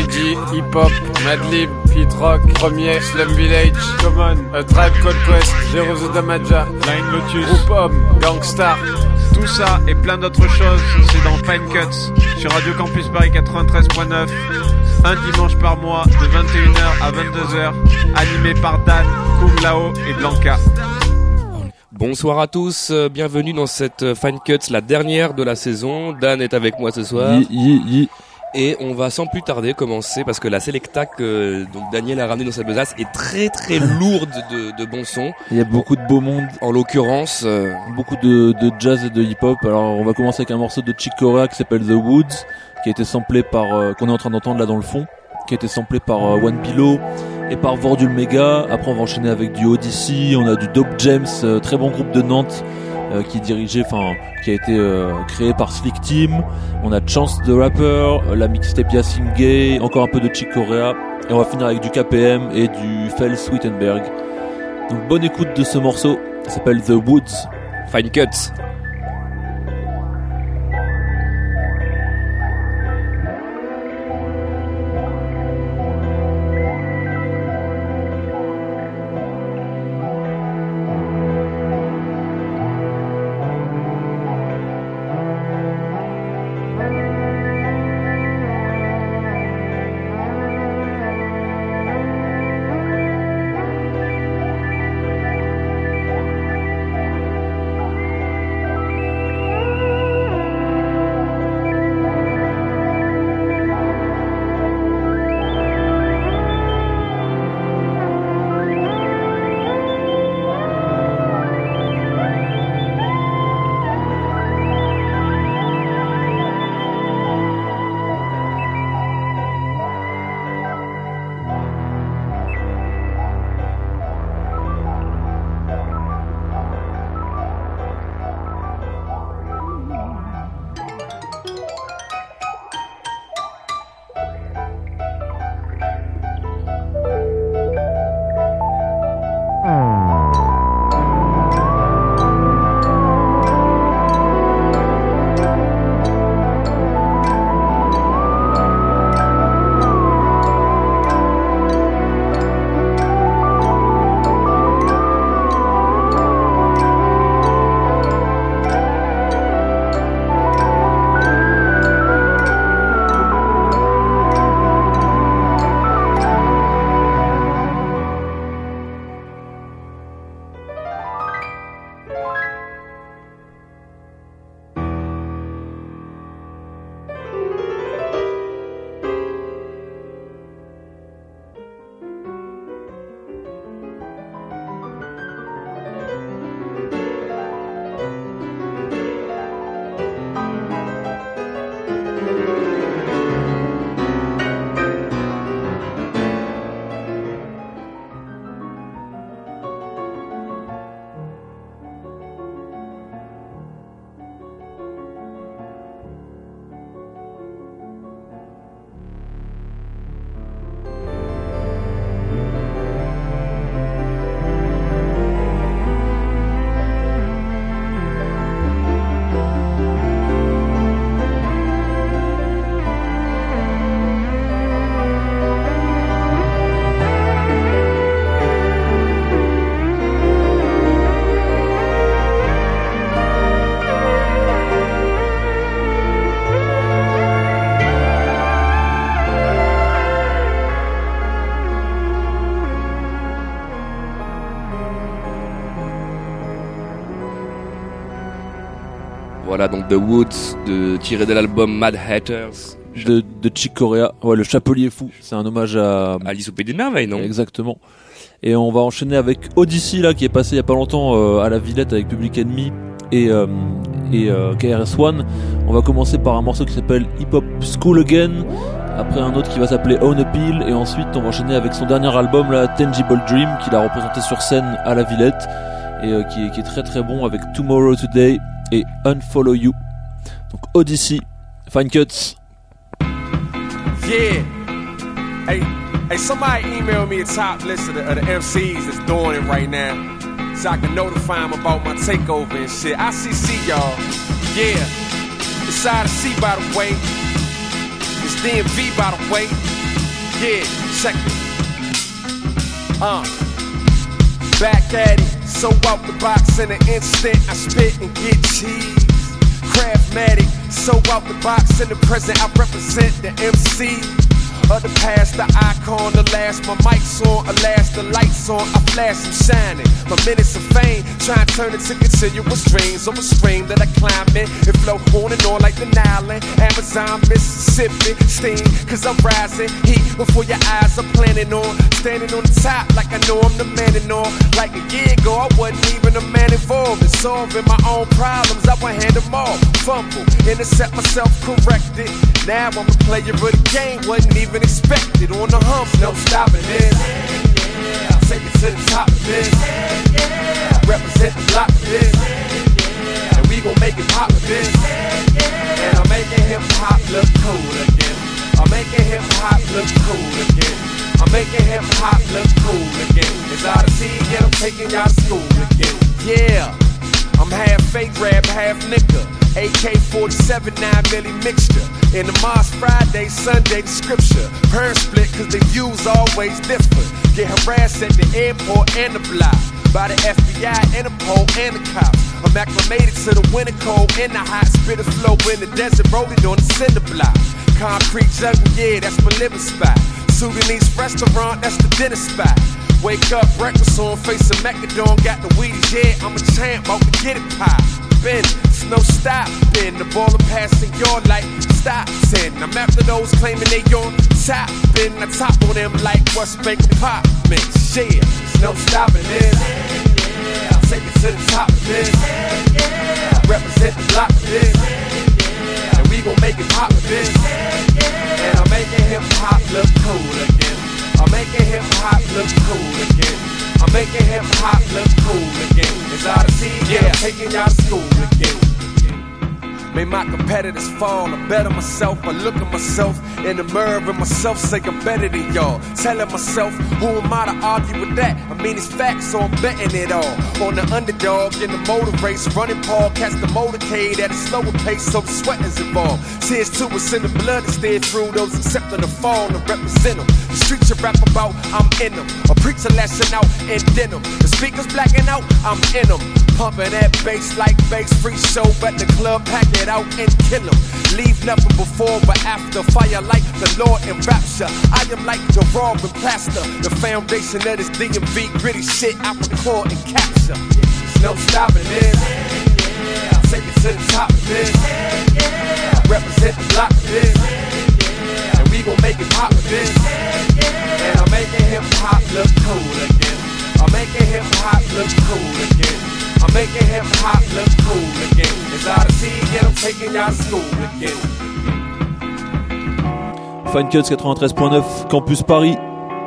G, Hip Hop, Madlib, Pete Rock, Premier, Slum Village, Common, A Tribe Called Quest, Zero The Damaja, Flying Lotus, Group Homme, Gangstar. Tout ça et plein d'autres choses, c'est dans Fine Cuts sur Radio Campus Paris 93.9, un dimanche par mois de 21h à 22h, animé par Dan, Kung Lao et Blanca. Bonsoir à tous, bienvenue dans cette Fine Cuts, la dernière de la saison. Dan est avec moi ce soir. Et on va sans plus tarder commencer parce que la Selecta que donc Daniel a ramené dans sa besace est très très lourde de bons sons. Il y a beaucoup de beau monde. En l'occurrence, beaucoup de jazz et de hip-hop. Alors on va commencer avec un morceau de Chick Corea qui s'appelle The Woods, qui a été samplé par, qu'on est en train d'entendre là dans le fond, qui a été samplé par One Pillow et par Vordul Mega. Après on va enchaîner avec du Odyssey, on a du Dope James, très bon groupe de Nantes. Qui a été créé par Slick Team. On a Chance the Rapper, la mixtape Yasin Gay, encore un peu de Chick Corea, et on va finir avec du KPM et du Fels Wittenberg. Donc bonne écoute de ce morceau, ça s'appelle The Woods. Fine Cuts. Voilà donc The Woods, tiré de l'album Mad Hatters de Chick Corea. Ouais, le Chapelier Fou, c'est un hommage à Alice au Pays des Merveilles, non? Exactement. Et on va enchaîner avec Odyssey là, qui est passé il y a pas longtemps à la Villette avec Public Enemy et KRS-One. On va commencer par un morceau qui s'appelle Hip Hop School Again, après un autre qui va s'appeler Own Appeal, et ensuite on va enchaîner avec son dernier album là, Tangible Dream, qu'il a représenté sur scène à la Villette et qui est très très bon, avec Tomorrow Today et Unfollow You. Donc Odyssey, Fine Cuts. Yeah. Hey, somebody email me a top list of the MCs that's doing it right now, so I can notify them about my takeover and shit. ICC, y'all. Yeah. It's ICC, by the way. It's DMV, by the way. Yeah, check it. Back at it, so out the box in an instant, I spit and get cheese. Craftmatic, so out the box in the present, I represent the MC. Of the past, the icon, the last, my mic's on, alas, the lights on, I flash and shining. My minutes of fame, try and turn it to continuous dreams of a stream that I climb in and flow on and on like the Nile, Amazon, Mississippi, steam, cause I'm rising, heat before your eyes are planning on, standing on the top like I know I'm the man and all. Like a year ago, I wasn't even a man involved in solving my own problems, I would hand them all, fumble, intercept myself, corrected. Now I'm a player of the game, wasn't even expected. On the hump, no stopping this. Take it to the top of this. Represent the block of this. And we gon' make it pop with this. And I'm making hip hop look cool again. I'm making hip hop look cool again. I'm making hip hop look cool again. It's Odyssey, and I'm taking y'all to school again. Yeah, I'm half fake rap, half nigga. AK-47, 9mm mixture. In the mosque Friday, Sunday, the scripture. Parents split cause the views always differ. Get harassed at the airport and the block by the FBI, Interpol, and the cops. I'm acclimated to the winter cold and the hot spitter flow in the desert, rolling on the cinder block. Concrete jungle, yeah, that's my living spot. Sudanese restaurant, that's the dinner spot. Wake up, breakfast on, face of Macadon, got the Wheaties, yeah, I'm a champ, about to get it pop. It's no stopping, the ball of passing your life stopping. I'm after those claiming they on top, and I top on them like what's making pop mix. Yeah, there's no stopping this. Take it to the top of this. Represent the block of this. And we gon' make it pop with this. And I'm making hip hop look cool again. I'm making hip hop look cool again. I'm making hip hop look cool again. It's Odyssey, yeah, I'm taking y'all to school again. May my competitors fall, I bet on myself, I look at myself in the mirror and myself say I'm better than y'all. Telling myself, who am I to argue with that? I mean it's facts, so I'm betting it all. On the underdog in the motor race, running Paul, catch the motorcade at a slower pace, so the sweat is involved. Tears to us in the blood and steer through those accepting the fall and represent them. The streets you rap about, I'm in them. A preacher lashing out in denim. The speakers blacking out, I'm in them. Pumping that bass like bass, free show at the club, pack it out and kill them. Leave nothing before but after. Fire like the Lord in rapture. I am like the raw and plaster. The foundation of this DMV gritty shit I record and capture. There's no stopping this. Take it to the top of this. Represent the block of this. And we gon' make it pop with this. And I'm making hip hop look cool again. I'm making hip hop look cool again. I'm making hip hop look cool again. It's Odyssey, yeah, I'm taking y'all to school again. Fine Cuts 93.9 Campus Paris.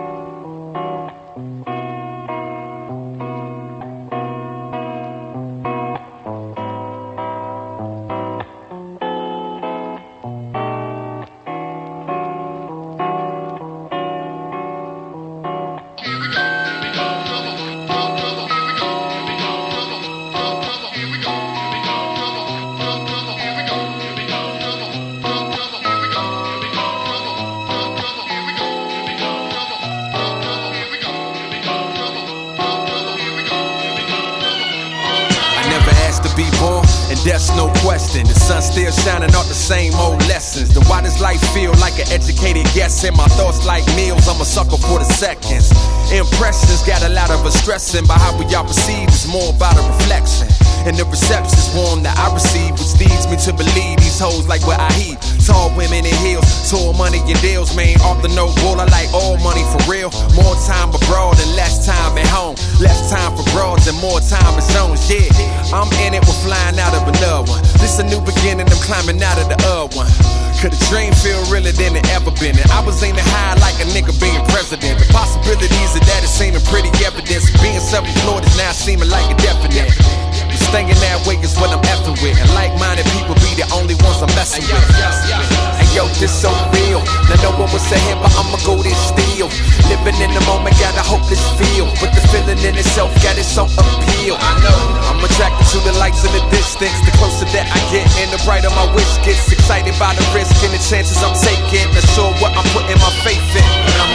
That's no question. The sun still shining out the same old lessons. Then why does life feel like an educated guess? And my thoughts like meals, I'm a sucker for the seconds. Impressions got a lot of us stressing, but how we all perceive is more about a reflection. And the reception's warm that I receive, which leads me to believe these hoes like what I heat. Tall women in heels, tall money and deals, man. Off the no bull, I like all money for real. More time abroad and less time at home. Less time for broads and more time in zones, yeah. I'm in it, we're flying out of another one. This a new beginning, I'm climbing out of the other one. Could a dream feel realer than it ever been? And I was aiming high like a nigga being president. The possibilities of that is seeming pretty evident. Being self-employed is now seeming like a definite. Staying that way is what I'm effing with. And like-minded people be the only ones I'm messing with. And yo, this so real. Now no one was saying, but I'ma go this still. Living in the moment, got a hopeless feel. But the feeling in itself got its own appeal. I know I'm attracted to the lights in the distance. The closer that I get and the brighter my wish gets. Excited by the risk and the chances I'm taking. Not sure what I'm putting my faith in.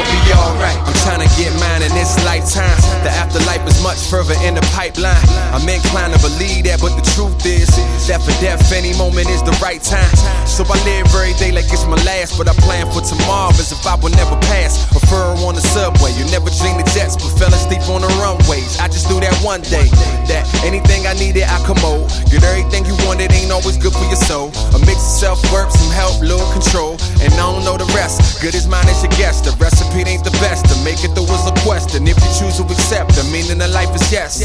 right time. The afterlife is much further in the pipeline. I'm inclined to believe that, but the truth is that for death, any moment is the right time. So I live every day like it's my last, but I plan for tomorrow as if I will never pass. A furrow on the subway, you never dream the jets, but fell asleep on the runways. I just knew that one day, that anything I needed, I commode. Get everything you wanted, ain't always good for your soul. A mix of self-work, some help, little control, and I don't know the rest. Good as mine as your guess, the recipe ain't the best. To make it through is a question, if you choose to accept, the meaning of life is yes.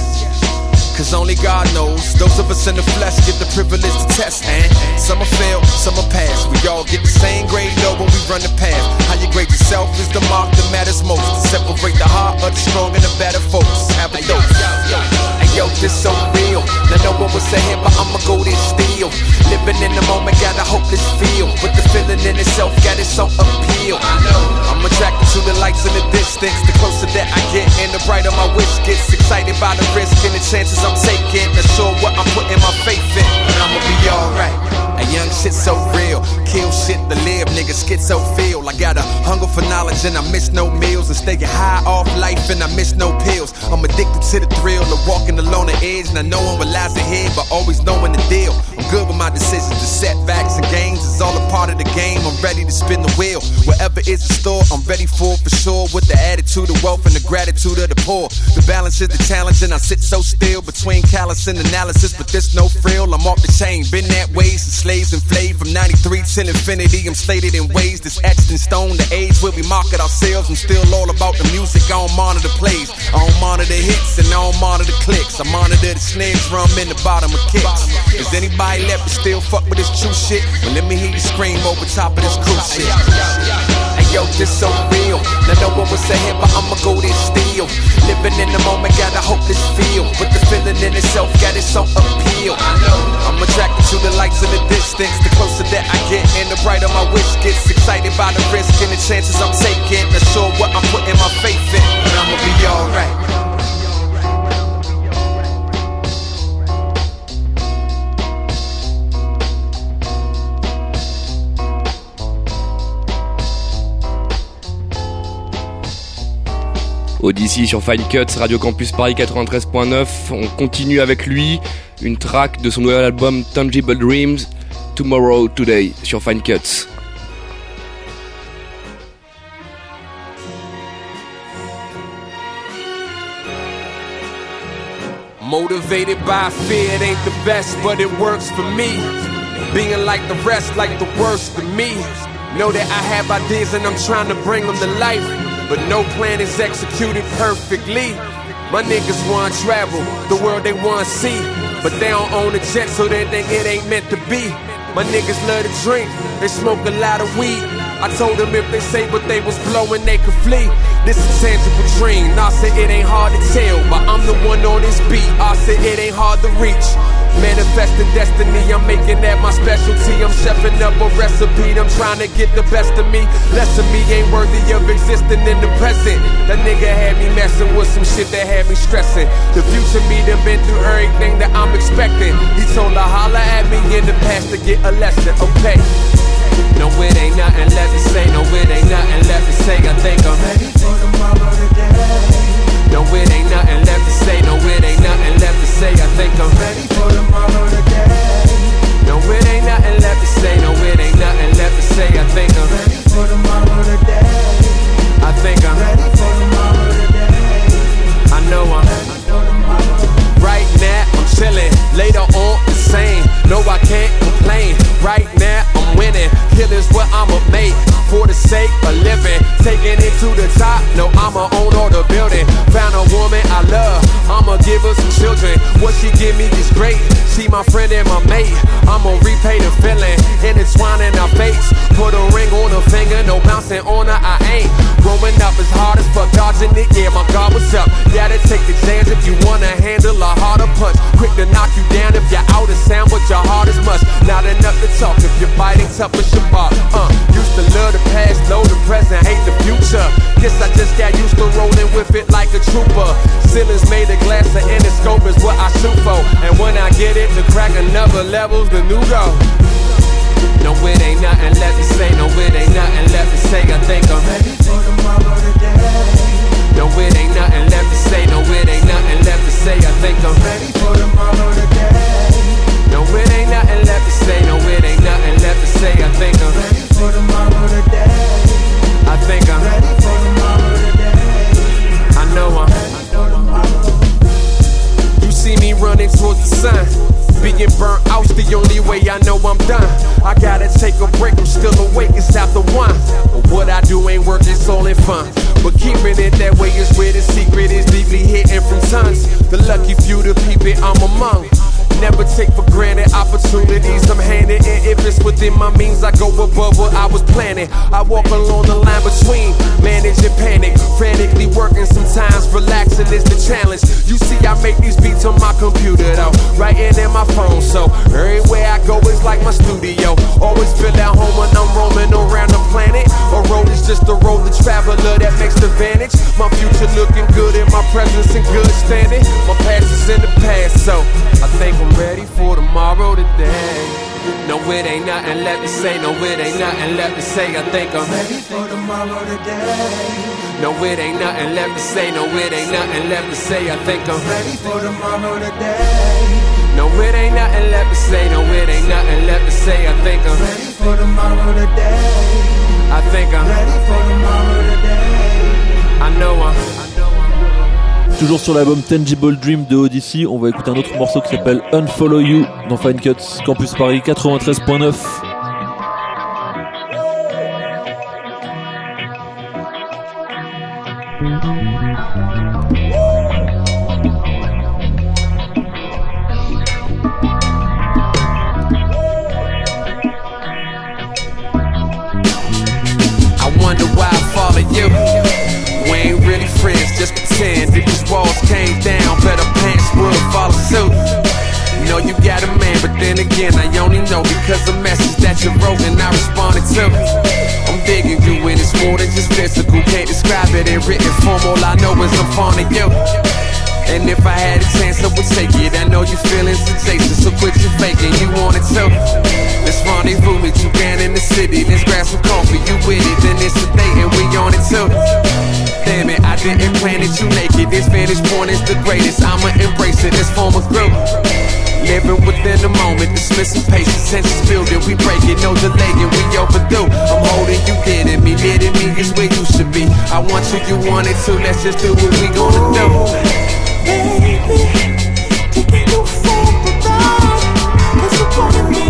Cause only God knows. Those of us in the flesh get the privilege to test, and some will fail, some will pass. We all get the same grade though when we run the path. How you grade yourself is the mark that matters most. To separate the heart of the strong and the better folks. Have a dose. Yo, this so real. Now no one was saying, but I'ma go this still. Living in the moment, got a hopeless feel. But the feeling in itself got its own appeal. I'm attracted to the lights in the distance. The closer that I get and the brighter my wish gets. Excited by the risk and the chances I'm taking. Not sure what I'm putting my faith in, but I'ma be alright. A young shit so real, kill shit to live, nigga schizo feel. I got a hunger for knowledge and I miss no meals. And staying high off life and I miss no pills. I'm addicted to the thrill of walking along the edge. And I know what lies ahead, but always knowing the deal. I'm good with my decisions, the setbacks and gains is all a part of the game. I'm ready to spin the wheel, whatever is in store, I'm ready for sure. With the attitude of wealth and the gratitude of the poor. The balance is the challenge and I sit so still between callous and analysis, but there's no frill. I'm off the chain, been that way since slaves enslaved from 93 till infinity. I'm slated in ways that's etched in stone. The age where we market ourselves. I'm still all about the music. I don't monitor plays, I don't monitor hits, and I don't monitor clicks. I monitor the snare drum in the bottom of kicks. Is anybody left to still fuck with this true shit? Well, let me hear you scream over top of this cruise shit. Hey yo, this so real. Now no one was saying, but I'ma go this still. Living in the moment, got a hopeless feel. But the feeling in itself got its own appeal. I'm attracted to the lights in the distance. The closer that I get and the brighter my wish gets. Excited by the risk and the chances I'm taking. Not sure what I'm putting my faith in, but I'ma be alright. Odyssey sur Fine Cuts, Radio Campus Paris 93.9. On continue avec lui, une track de son nouvel album Tangible Dreams, Tomorrow Today sur Fine Cuts. Motivated by fear, it ain't the best, but it works for me. Being like the rest, like the worst of me. Know that I have ideas and I'm trying to bring them to life, but no plan is executed perfectly. My niggas wanna travel, the world they wanna see, but they don't own a jet, so they think it ain't meant to be. My niggas love to drink, they smoke a lot of weed. I told them if they say what they was blowing, they could flee. This is a tangible dream. I said it ain't hard to tell, but I'm the one on this beat. I said it ain't hard to reach. Manifesting destiny, I'm making that my specialty. I'm chefing up a recipe, I'm trying to get the best of me. Less of me ain't worthy of existing in the present. That nigga had me messing with some shit that had me stressing. The future me done been through everything that I'm expecting. He told her holler at me in the past to get a lesson, okay. No, it ain't nothing left to say, no, it ain't nothing left to say. I think I'm ready for tomorrow today. No, it ain't nothing left to say, no, it ain't nothing left to say. I think I'm ready for tomorrow today. No, it ain't nothing left to say, no, it ain't nothing left to say. I think I'm ready for tomorrow today. I think I'm ready for tomorrow today. I know I'm ready for tomorrow. Right now, I'm chillin', later on the same. No, I can't complain. Right now, I'm winning. Killing's what I'ma make for the sake of living. Taking it to the top, no, I'ma own all the building. Found a woman I love, I'ma give her some children. What she give me is great. She my friend and my mate. I'ma repay the feeling, intertwining our fates. Put a ring on her finger, no bouncing on her, I ain't. Growing up as hard as fuck, dodging it, yeah, my God was up. Gotta take the chance if you wanna handle a harder punch. Quick to knock you down if you're out of sound, but your heart is much. Not enough to talk if you're fighting tough as your bark. Used to love the past, low the present, hate the future. Guess I just got used to rolling with it like a trooper. Ceilings made of glass, the endoscope is what I shoot for. And when I get it, to crack another level's the new goal. No, it ain't nothing left to say, no, it ain't nothing left to say. I think I'm ready for tomorrow today. No, it ain't nothing What I do ain't work, it's all in fun. But keeping it that way is where the secret is, deeply hidden from tons. The lucky few to peep it, I'm among. Never take for granted opportunities I'm handed, and if it's within my means, I go above what I was planning. I walk along the line between manage and panic, frantically working, sometimes relaxing is the challenge. You see, I make these beats on my computer though, writing in my phone, so everywhere I go is like my studio. Always feel at home when I'm roaming around the planet. A road is just a road, the traveler that makes the vantage. My future looking good and my presence in good standing. My past is in the past, so I think I'm ready for tomorrow today. No, it ain't nothing left to say. No, it ain't nothing left to say. I think I'm ready for tomorrow today. No, it ain't nothing left to say. No, it ain't nothing left to say. I think I'm ready for tomorrow today. No, it ain't nothing left to say. No, it ain't nothing left to say. I think I'm ready for tomorrow today. I think I'm ready for tomorrow today. I know I'm. Toujours sur l'album Tangible Dream de Odyssey, on va écouter un autre morceau qui s'appelle Unfollow You dans Fine Cuts, Campus Paris 93.9. I wonder why I follow you. We ain't really friends, just pretend. If these walls came down, better pants would follow suit. Know you got a man, but then again, I only know because the message that you wrote and I responded to. I'm digging you and it's more than just physical. Can't describe it in written form, all I know is I'm fond of you. And if I had a chance, I would take it. I know your feelings are chasing, so quit your faking. You want it too. Let's rendezvous, meet you down in the city. Let's grab some coffee, you with it. Then it's a date and we on it too. Damn it, I didn't plan it, you naked. This vantage point is the greatest. I'ma embrace it, this form of growth. Living within the moment, dismissing patience, tensions building. We break it, no delaying, we overdue. I'm holding you, getting me, getting me is where you should be. I want you, you want it too. Let's just do what we gonna do. Baby, taking you for the ride, 'cause you wanted me,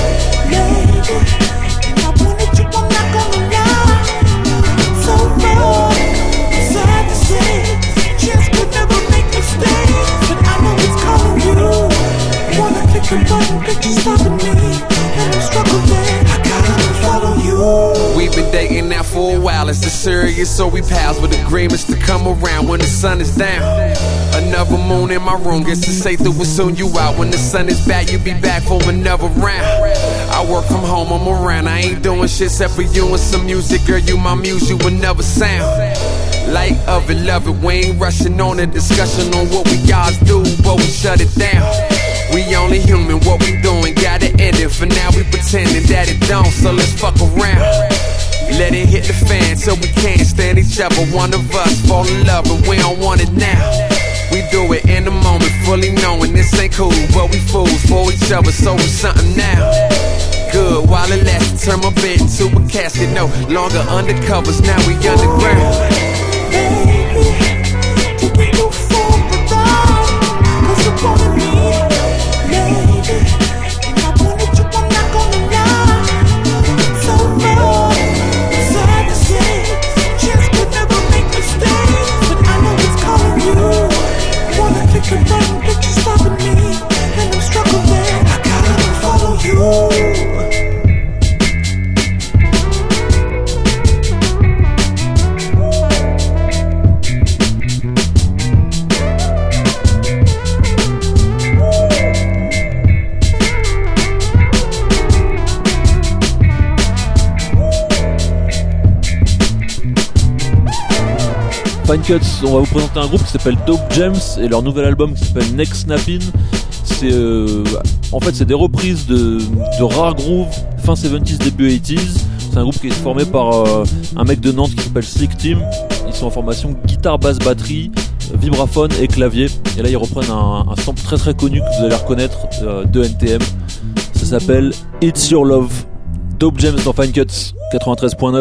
lady, and I wanted you, I'm not gonna lie. So wrong, it's sad to say, chance could never make mistakes, but I know it's calling you. Wanna click a button, but you're stopping me, and I'm struggling, I gotta follow you. We've been dating now for a while, it's serious, so we pals with agreements to come around when the sun is down. Another moon in my room, gets to say through it soon. You out when the sun is back, you be back for another round. I work from home, I'm around, I ain't doing shit except for you and some music. Girl, you my muse, you will never sound. Light of it, love it, we ain't rushing on a discussion on what we guys do, but we shut it down. We only human, what we doing, gotta end it. For now we pretending that it don't, so let's fuck around. Let it hit the fan so we can't stand each other. One of us fall in love, but we don't want it now. We do it in the moment, fully knowing this ain't cool, but we fools for each other, so it's something now. Good, while it lasts, turn my bed into a casket, no longer undercovers, now we underground. Baby, taking you for the ride, 'cause you wanted me, lady, and I wanted you, I'm not gonna lie. So wrong, it's sad to say, chance could never make mistakes, but I know it's calling you. Wanna click a button, but you're stopping me, and I'm struggling, I gotta follow you. Fine Cuts, on va vous présenter un groupe qui s'appelle Dope Gems et leur nouvel album qui s'appelle Next Snappin'. C'est en fait c'est des reprises de rares grooves fin 70s début 80s. C'est un groupe qui est formé par un mec de Nantes qui s'appelle Slick Team. Ils sont en formation guitare, basse, batterie, vibraphone et clavier. Et là ils reprennent un sample très très connu que vous allez reconnaître de NTM. Ça s'appelle It's Your Love. Dope Gems dans Fine Cuts 93.9.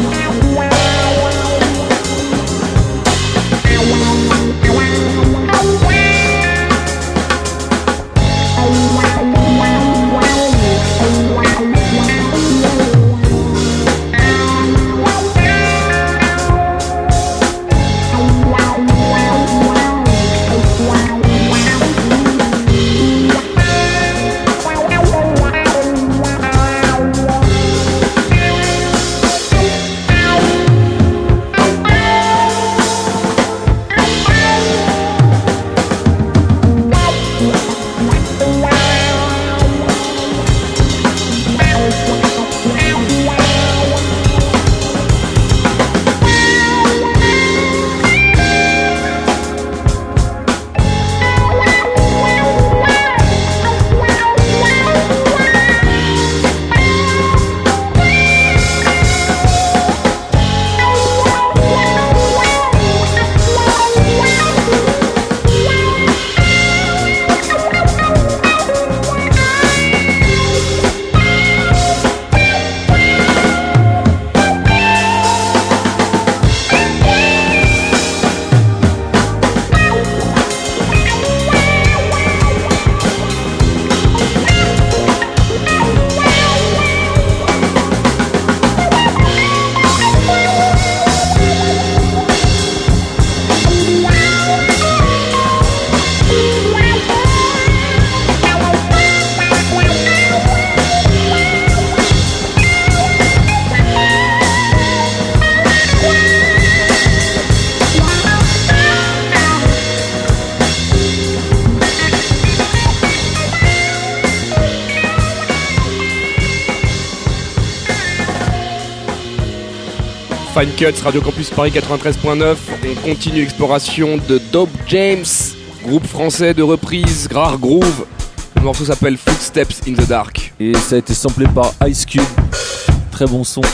Fine Cuts, Radio Campus Paris 93.9. On continue l'exploration de Dope James, groupe français de reprise, rare groove. Le morceau s'appelle Footsteps in the Dark. Et ça a été samplé par Ice Cube. Très bon son.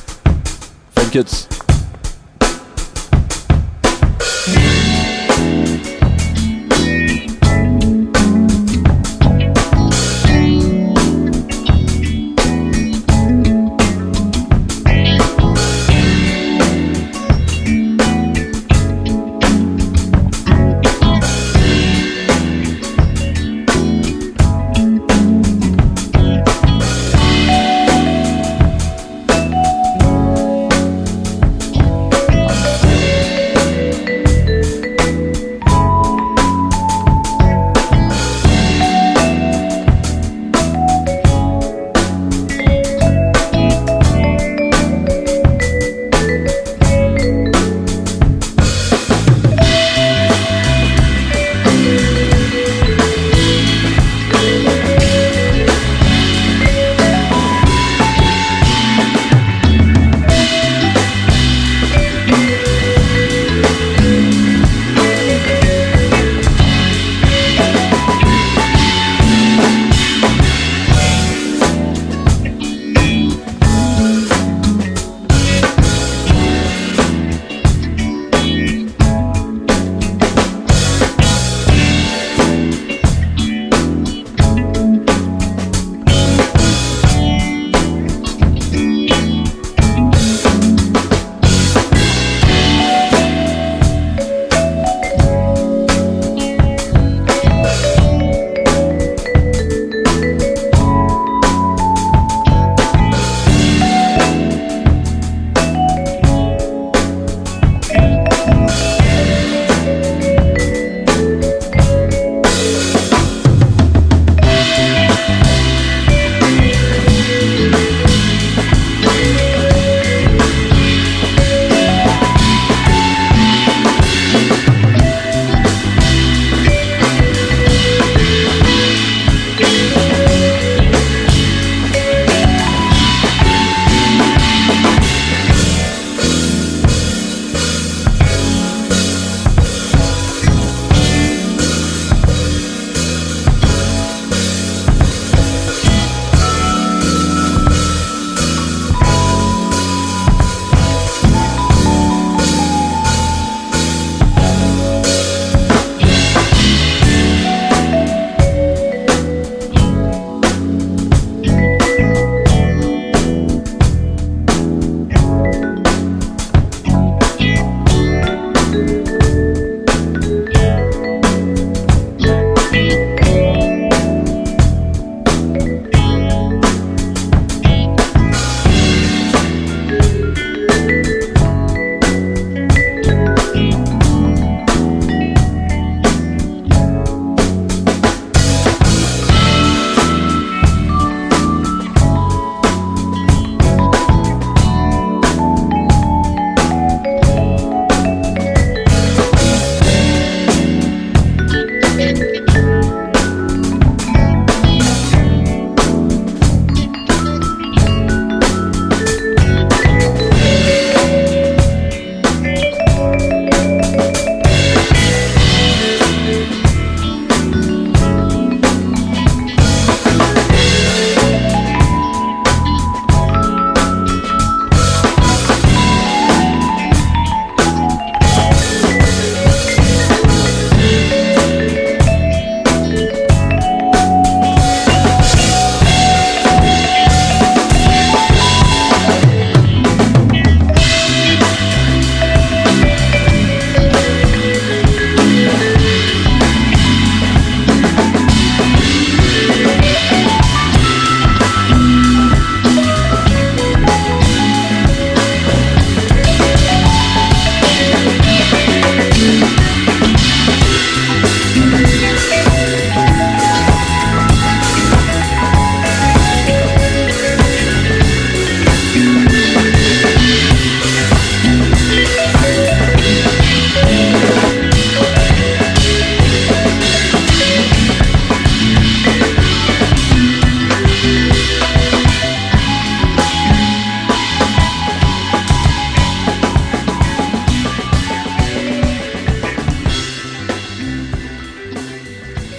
Fine Cuts.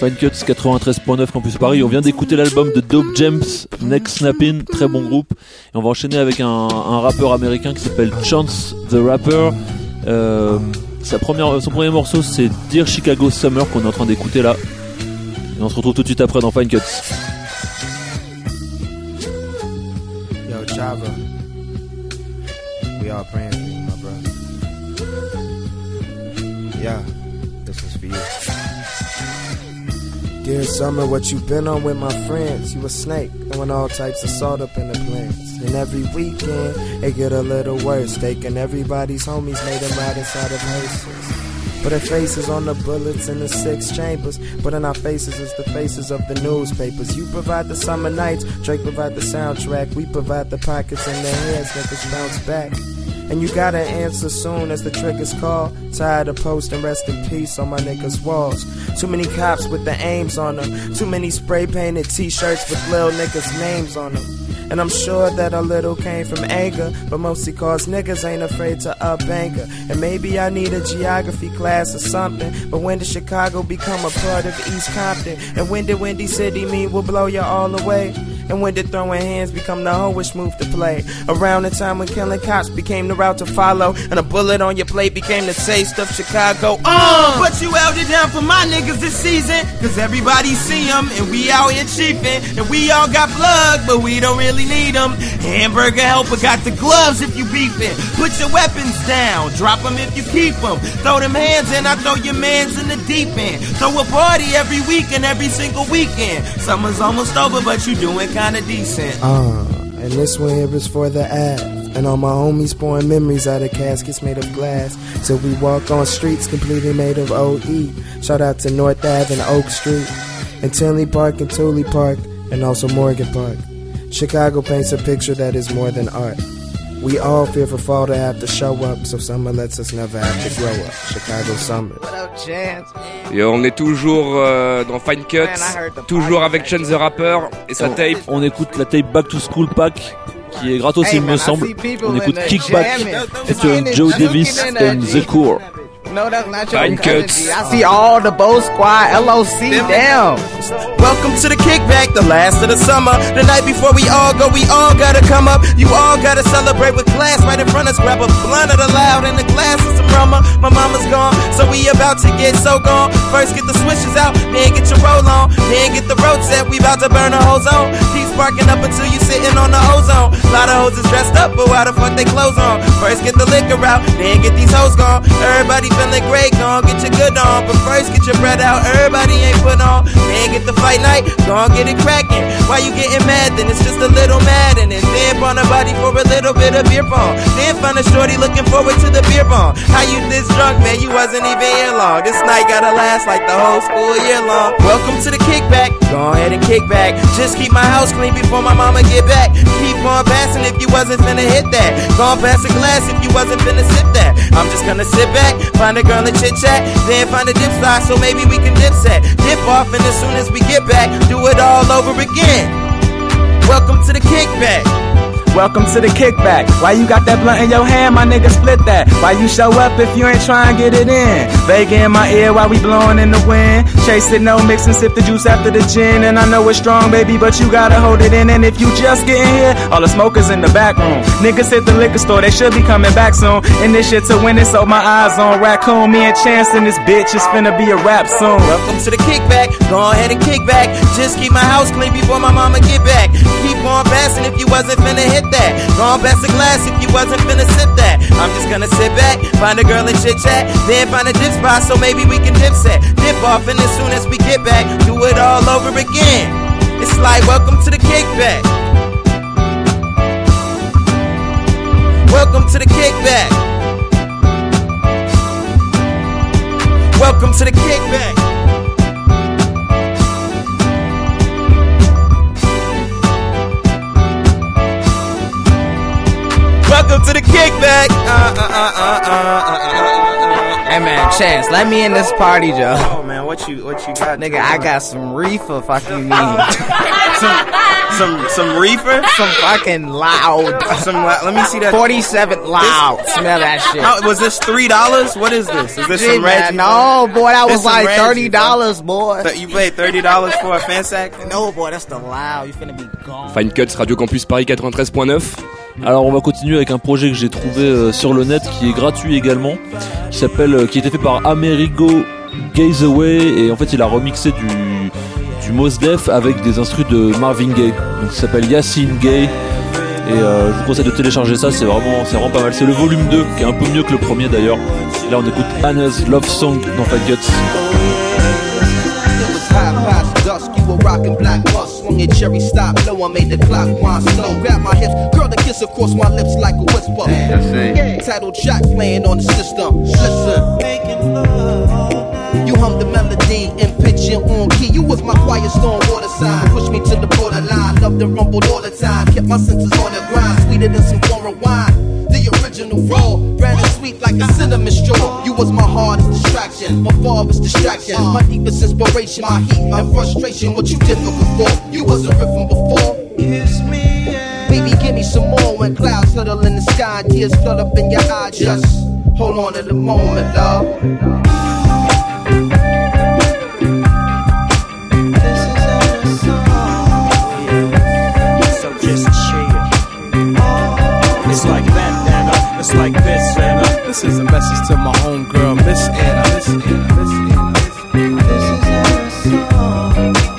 Fine Cuts 93.9 Campus Paris. On vient d'écouter l'album de Dope James, Next Snappin', très bon groupe. Et on va enchaîner avec un rappeur américain qui s'appelle Chance the Rapper. Son premier morceau c'est Dear Chicago Summer qu'on est en train d'écouter là. Et on se retrouve tout de suite après dans Fine Cuts. Yo, Java, we all praying for you, my brother. Yeah, this is for you. Dear summer, what you been on with my friends? You a snake, throwing all types of salt up in the plants. And every weekend, it get a little worse. Taking everybody's homies, made them ride inside of hearses. Put our faces on the bullets in the 6 chambers. But in our faces is the faces of the newspapers. You provide the summer nights, Drake provide the soundtrack. We provide the pockets and the heads, niggas bounce back. And you gotta answer soon as the trigger's call. Tired of posting rest in peace on my niggas' walls. Too many cops with the aims on them. Too many spray painted t-shirts with little niggas' names on them. And I'm sure that a little came from anger, but mostly cause niggas ain't afraid to up anger. And maybe I need a geography class or something. But when did Chicago become a part of East Compton? And when did Windy City mean we'll blow you all away? And when did throwing hands become the hoish move to play? Around the time when killing cops became the route to follow, and a bullet on your plate became the taste of Chicago. But you held it down for my niggas this season, cause everybody see them, and we out here cheapin'. And we all got plug, but we don't really need them. Hamburger helper got the gloves if you beefin'. Put your weapons down, drop them if you keep them. Throw them hands in, I throw your mans in the deep end. Throw a party every week and every single weekend. Summer's almost over, but you doing kinda decent. And this one here is for the app. And all my homies pouring memories out of caskets made of glass. Till we walk on streets completely made of OE. Shout out to North Ave and Oak Street, and Tinley Park and Tooley Park, and also Morgan Park. Chicago paints a picture that is more than art. We all fear for fall to have to show up, so summer lets us never have to grow up. Chicago summer. What up, Chance? Et on est toujours dans Fine Cuts, toujours avec Chance the Rapper et sa tape. On écoute la tape Back to School Pack, qui est gratos il me semble. On écoute Kickback featuring Joe Davis and The Core. No, that's not your Fine Cuts. I see all the Bo Squad, LOC down. Welcome to the kickback, the last of the summer. The night before we all go, we all gotta come up. You all gotta celebrate with class right in front of us. Grab a blunt of the loud and a glass of some rummer. My mama's gone, so we about to get so gone. First get the switches out, then get your roll on. Then get the road set, we about to burn a whole zone. Keep sparking up until you sitting on the ozone. Lot of hoes is dressed up, but why the fuck they clothes on? First get the liquor out, then get these hoes gone. Everybody feeling great, gon' get your good on. But first get your bread out, everybody ain't put on. Then get the fight night, gon' get it crackin'. Why you getting mad? Then it's just a little maddening. And then burn a body for a little bit of beer pong. Then find a shorty looking forward to the beer pong. How you this drunk, man? You wasn't even here long. This night gotta last like the whole school year long. Welcome to the kickback, go ahead and kick back. Just keep my house clean before my mama get back. Keep on passing if you wasn't finna hit that. Go on pass a glass if you wasn't finna sip that. I'm just gonna sit back, find a girl and chit chat, then find a dip slide so maybe we can dip set. Dip off and as soon as we get back, do it all over again. Welcome to the kickback. Welcome to the kickback. Why you got that blunt in your hand, my nigga, split that. Why you show up if you ain't trying to get it in? Vega in my ear while we blowing in the wind. Chase it, no mix and sip the juice after the gin. And I know it's strong, baby, but you gotta hold it in. And if you just getting here, all the smokers in the back room. Niggas hit the liquor store, they should be coming back soon. And this shit to win it, so my eyes on Raccoon. Me and Chance and this bitch is finna be a rap soon. Welcome to the kickback, go ahead and kick back. Just keep my house clean before my mama get back. Keep on passing if you wasn't finna hit that. Go on pass a glass if you wasn't finna sip that. I'm just gonna sit back, find a girl and chit chat, then find a dip spot so maybe we can dip set. Dip off and as soon as we get back, do it all over again. It's like welcome to the kickback. Welcome to the kickback. Welcome to the kickback. Welcome to the kickback. Hey man, Chance, let me in this party, Joe. Oh man, what what you got? Nigga, I got some reefer, fuck you mean. some reefer? Some fucking loud. Let me see that. 47 loud. Smell that shit. Was this $3? What is this? Is this some Reggie? No, boy, that was like $30, boy. You paid $30 for a fan sack? No, boy, that's the loud. You finna be gone. Fine Cuts, Radio Campus Paris 93.9. Alors on va continuer avec un projet que j'ai trouvé sur le net qui est gratuit également, qui a été fait par Amerigo Gazeaway, et en fait il a remixé du Mos Def avec des instrus de Marvin Gaye. Donc ça s'appelle Yasin Gay, et je vous conseille de télécharger ça, c'est vraiment pas mal. C'est le volume 2 qui est un peu mieux que le premier d'ailleurs. Là on écoute Anna's Love Song dans Fat Guts. You were rockin' black bus, swung your cherry stop, low, I made the clock wind slow. Grab my hips, curl the kiss across my lips like a whisper. Title track playing on the system. Listen, you hummed the melody in pitch and on key. You was my quiet storm waterside, pushed me to the borderline. Loved and rumbled all the time, kept my senses on the grind, sweeter than some foreign wine. The original raw, brand and sweet like a cinnamon straw. You was my hardest distraction, my farthest distraction, my deepest inspiration, my heat and frustration. What you did for before, you wasn't ripping before. Kiss me, yeah. Baby, give me some more. When clouds settle in the sky, tears flood up in your eyes. Just hold on to the moment, love. It's like this, Anna. This is a message to my homegirl, Miss Anna. Miss Anna, Miss Anna, Miss Anna. This is Anna's song.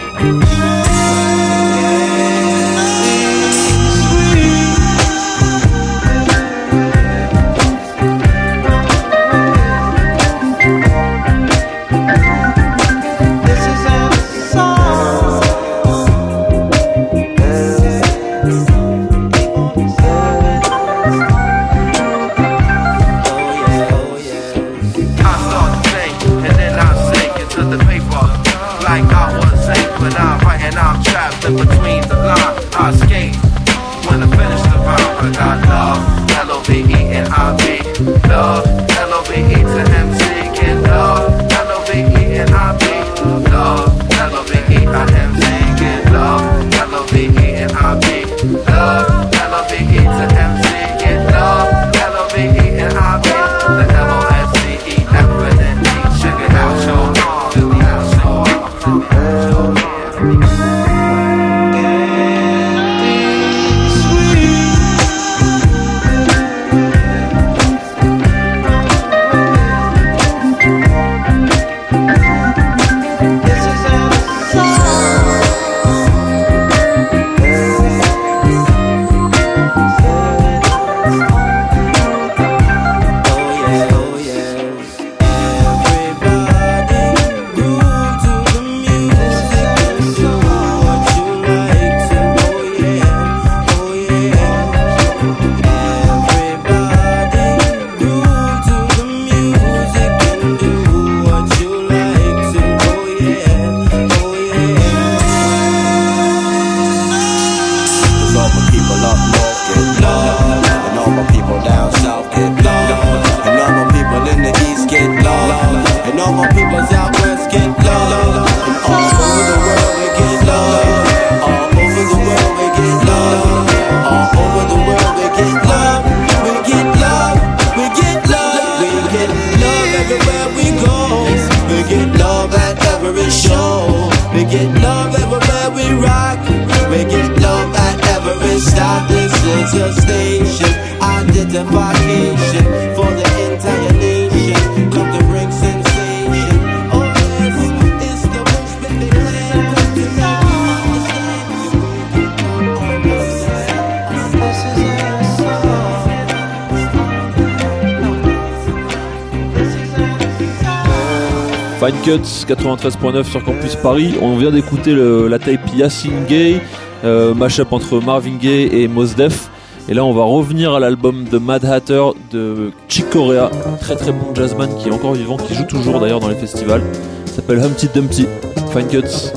This is Anna's song. In between the lines, I skate. When I finish the rhyme, I got love, L-O-V-E-N-I-B. Love, L-O-V-E to MC. Get love, L-O-V-E-N-I-B. Love, L-O-V-E-I-M-C. Get love, L-O-V-E-N-I-B. Love, L-O-V-E to MC. Get love, L-O-V-E-N-I-B. The L-O-S-C-E-F-N-N-E. Sugar house, show long. Philly house, show long. Fine Cuts 93.9 sur Campus Paris. On vient d'écouter la tape Yasin Gay, mashup entre Marvin Gaye et Mos Def. Et là on va revenir à l'album de Mad Hatter de Chick Corea, très très bon jazzman qui est encore vivant, qui joue toujours d'ailleurs dans les festivals. Il s'appelle Humpty Dumpty. Fine Cuts.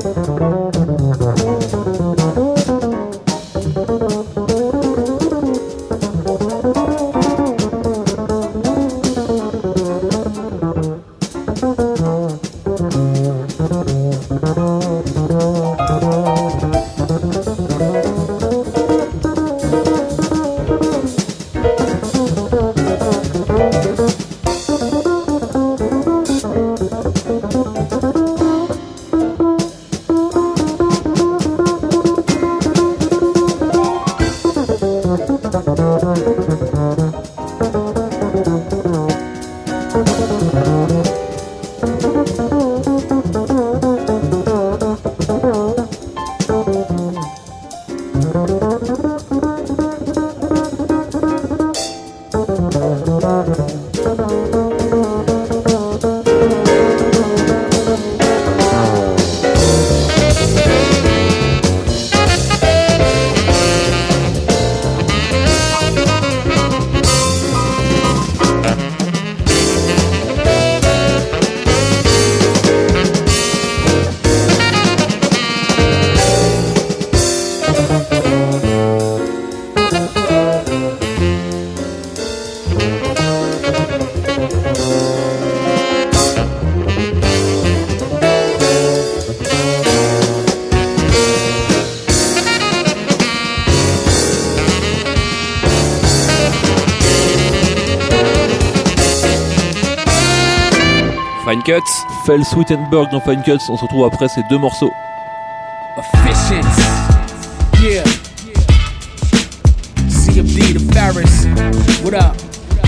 Fine Cuts. Fell Sweetenberg dans Fine Cuts. On se retrouve après ces deux morceaux. Efficient. Yeah. CFD to Ferris. What up?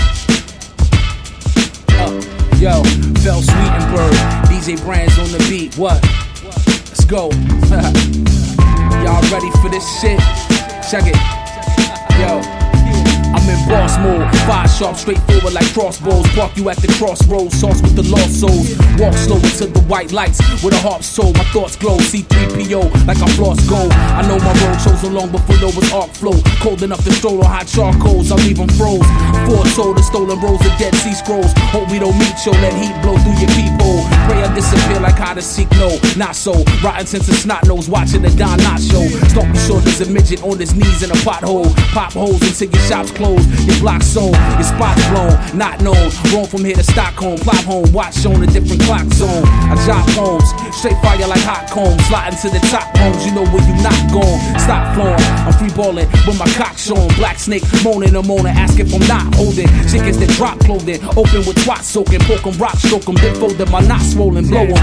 Yo, Fell Sweetenberg. DJ Brands on the beat. What? Let's go. Y'all ready for this shit? Check it. Yo. I'm in boss mode, fire sharp, straightforward like crossbows. Park you at the crossroads, sauce with the lost souls. Walk slow into the white lights with a harp soul. My thoughts glow, C3PO like I'm floss gold. I know my road chosen long before there was arc flow. Cold enough to stroll on hot charcoals, I'll leave them froze. Foretold the stolen rolls of Dead Sea Scrolls. Hope we don't meet, yo, let heat blow through your peephole. Pray I disappear like how to seek, no, not so. Rotten since a snot nose, watching the Don Knotts show. Stalk me short as a midget on his knees in a pothole. Pop holes until your shop's closed. Your block sold, your spot's blown, not known. Roam from here to Stockholm, plop home, watch shown a different clock zone. I drop homes, straight fire like hot combs. Sliding to the top homes, you know where you not going. Stop flowing, I'm free balling with my cock showing. Black snake moaning and moaning, ask if I'm not holding. Chickens that drop clothing, open with twat soaking. Poke 'em, rock, stroke 'em, then fold them, my knot swollen, blow 'em.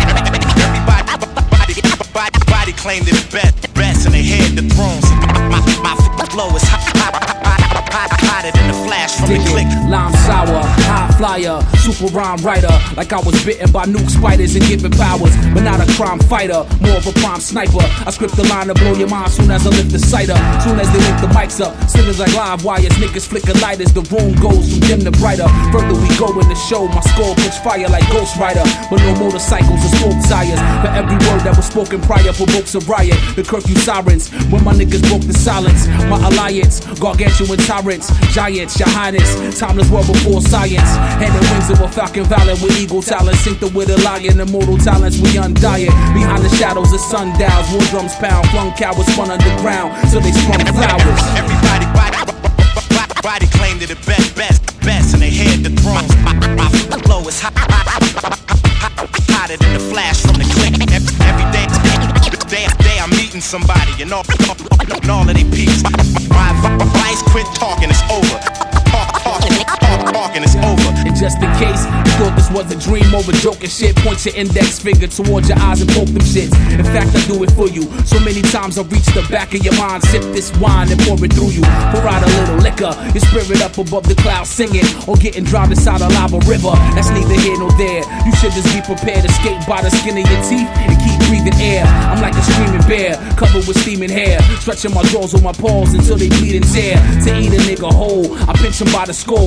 Everybody claimed it best and they had the thrones. My flow is hotter than the flash from the click. Lime sour, high flyer, super rhyme writer. Like I was bitten by nuke spiders and given powers, but not a crime fighter, more of a prime sniper. I script the line to blow your mind soon as I lift the sight up. Soon as they link the mics up, singers like live wires, niggas flicker light as the room goes from dim to brighter. Further we go in the show, my skull puts fire like Ghost Rider. But no motorcycles or smoke tires. For every word that was spoken prior provokes a riot. The curfew sirens, when my niggas broke the silence. My alliance, gargantuan tyrants, giants, your highness. Timeless world before science. Hand in wings of a falcon valor with eagle talent. Synced up with a lion, immortal talents, we undying. Behind the shadows of sundials, war drums pound. Flung cowards spun underground till they sprung flowers. Everybody body claimed it best and they had the thrones. My flow is hotter than the flash from the click. Every day I'm meeting somebody and all of they peeps. My advice, quit talking, it's over. Talking is over. And just in case you thought this was a dream over joking shit, point your index finger towards your eyes and poke them shits. In fact, I do it for you. So many times I reach the back of your mind, sip this wine and pour it through you. Pour out a little liquor, your spirit up above the clouds singing, or getting drowned inside a lava river. That's neither here nor there. You should just be prepared to skate by the skin of your teeth and keep breathing air. I'm like a screaming bear, covered with steaming hair, stretching my jaws on my paws until they bleed and tear. To eat a nigga whole, I pinch him by the skull, pull out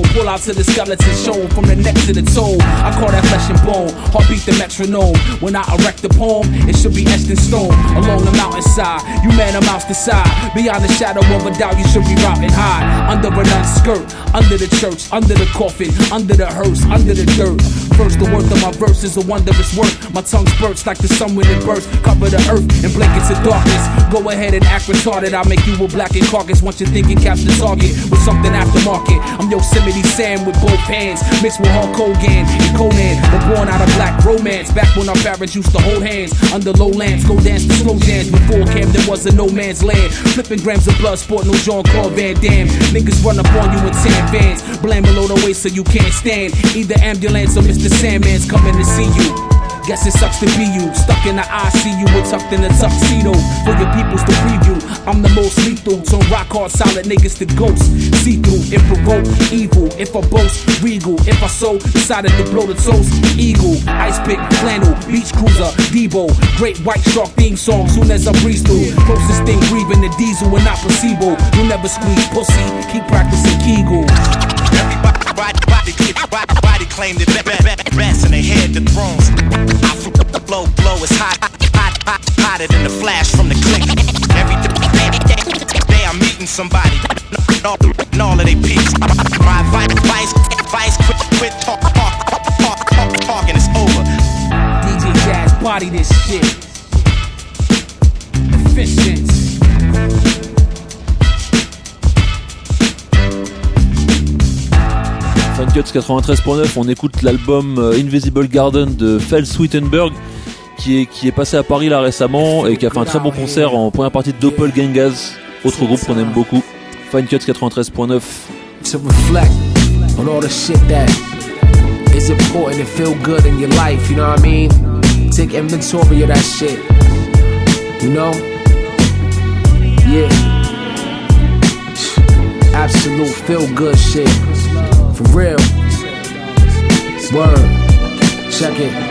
of the skeleton shown from the neck to the toe. I call that flesh and bone, heartbeat the metronome. When I erect the poem, it should be etched in stone. Along the mountainside, you man a mouse decide. Beyond the shadow of a doubt, you should be routing high. Under a nun skirt, under the church, under the coffin, under the hearse, under the dirt. First, the worth of my verse is a wondrous work. My tongue spurts like the sun when it bursts. Cover the earth in blankets of darkness. Go ahead and act retarded. I'll make you a blackened carcass once you're thinking catch the target with something aftermarket. I'm Yosemite Sam with both hands, mixed with Hulk Hogan and Conan. But born out of black romance, back when our parents used to hold hands under lowlands, go dance to slow jams. Before Camden was a no man's land, flipping grams of blood, sport no Jean-Claude Van Damme. Niggas run up on you in tan vans, blame below the waist so you can't stand. Either ambulance or Mr. Sandman's coming to see you. Guess it sucks to be you, stuck in the ICU or tucked in a tuxedo. For your peoples to preview, I'm the most lethal. Turn rock hard solid niggas to ghosts. See through, if provoke, evil. If I boast, regal. If I so, decided to blow the toast. Eagle, ice pick, flannel, beach cruiser, Debo. Great white shark theme song, soon as I breeze through. Closest thing breathing the diesel and not placebo. You'll never squeeze pussy, keep practicing Kegel. Everybody claimed it best and they had the thrones. I blow is hotter than the flash from the click. Every day I'm meeting somebody, and all of they peeps. My advice, quit talking, it's over. DJ Jazz, body this shit. Efficient. Funcuts 93.9, on écoute l'album Invisible Garden de Fels Sweetenberg qui est passé à Paris là récemment et qui a fait un très bon concert en première partie de Doppelgangers, autre groupe qu'on aime beaucoup. Funcuts 93.9. To reflect on all the shit that is important and feel good in your life, you know what I mean? Take inventory of that shit, you know? Yeah. Absolute feel good shit. For real. Word. Check it.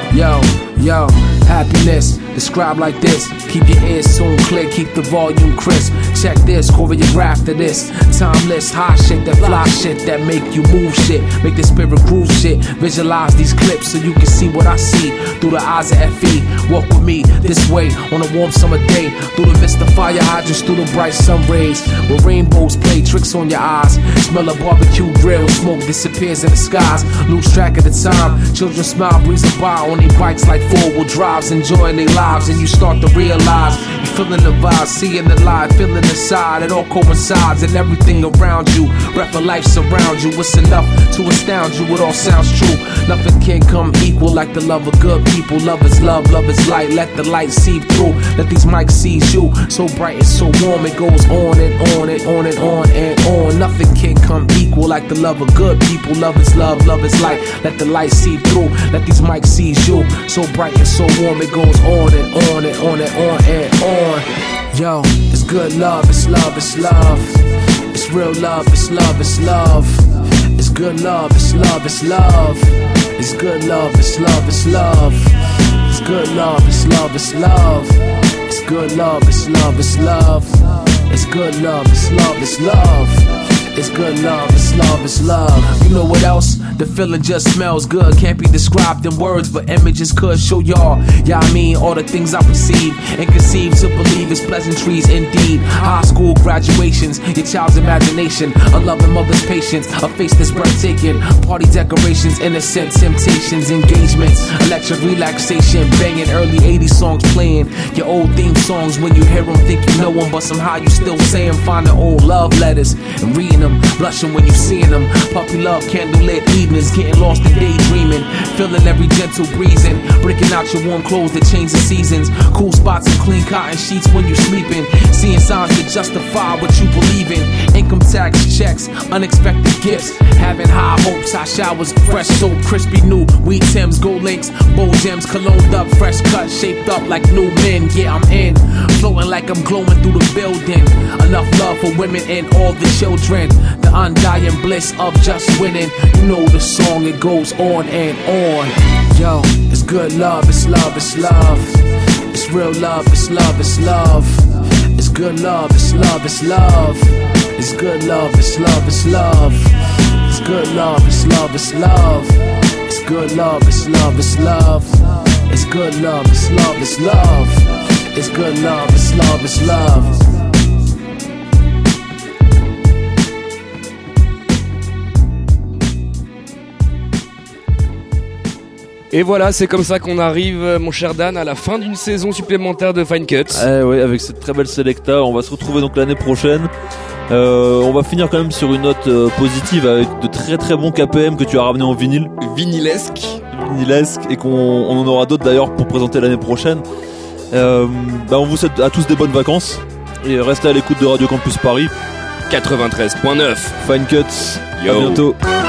Yo. Happiness. Described like this. Keep your ears tuned clear. Keep the volume crisp. Check this. Choreograph to this. Timeless. Hot shit. That fly shit. That make you move shit. Make the spirit groove shit. Visualize these clips so you can see what I see. Through the eyes of FE. Walk with me this way. On a warm summer day. Through the mist of fire hydrants. Through the bright sun rays. Where rainbows play tricks on your eyes. Smell a barbecue grill. Smoke disappears in the skies. Lose track of the time. Children smile. Breezing by on their bikes like four-wheel drives. Enjoying their lives. And you start to realize. You're feeling the vibe. Seeing the light. Feeling the side. It all coincides. And everything around you. Breath of life surrounds you. It's enough to astound you. It all sounds true. Nothing can come equal like the love of good people. Love is love. Love is light. Let the light seep through. Let these mics seize you. So bright and so warm. It goes on and on and on and on and on. Nothing can come equal like the love of good people. Love is love. Love is light. Let the light seep through. Let these mics seize you. So bright and so warm. It goes on and on and on and on and on. Yo, it's good love. It's love. It's love. It's real love. It's love. It's love. It's good love. It's love. It's love. It's good love. It's love. It's love. It's good love. It's love. It's love. It's good love. It's love. It's love. It's good love. It's love. It's love. It's good love. It's love. It's love. You know what else? The feeling just smells good. Can't be described in words, but images could show y'all. Yeah, I mean all the things I perceive and conceive to believe is pleasantries indeed. High school graduations, your child's imagination, a loving mother's patience, a face that's breathtaking. Party decorations, innocent temptations, engagements, electric relaxation, banging early 80s songs playing. Your old theme songs when you hear them, think you know them, but somehow you still say them. Finding old love letters and reading them, blushing when you seeing them. Puppy love, candlelit evenings, getting lost in daydreaming, feeling every gentle breezing, breaking out your warm clothes that change the seasons, cool spots and clean cotton sheets when you're sleeping, seeing signs that justify what you believe in, income tax checks, unexpected gifts, having high hopes, hot showers, fresh soap, crispy new, wheat Timbs, gold links, bold gems, cologned up, fresh cut, shaped up like new men. Yeah, I'm in, flowing like I'm glowing through the building. Enough love for women and all the children, the undying bliss of just winning. You know the song, it goes on and on. Yo, it's good love, it's love, it's love. It's real love, it's love, it's love. It's good love, it's love, it's love. It's good love, it's love, it's love. It's good love, it's love, it's love. It's good love, it's love, it's love. It's good love, it's love, it's love. It's good love, it's love, it's love. Et voilà, c'est comme ça qu'on arrive, mon cher Dan, à la fin d'une saison supplémentaire de Fine Cuts. Oui, avec cette très belle Selecta, on va se retrouver donc l'année prochaine. On va finir quand même sur une note positive avec de très très bons KPM que tu as ramené en vinyle. Vinylesque, et qu'on en aura d'autres d'ailleurs pour présenter l'année prochaine. On vous souhaite à tous des bonnes vacances et restez à l'écoute de Radio Campus Paris 93.9 Fine Cuts. Yo. À bientôt.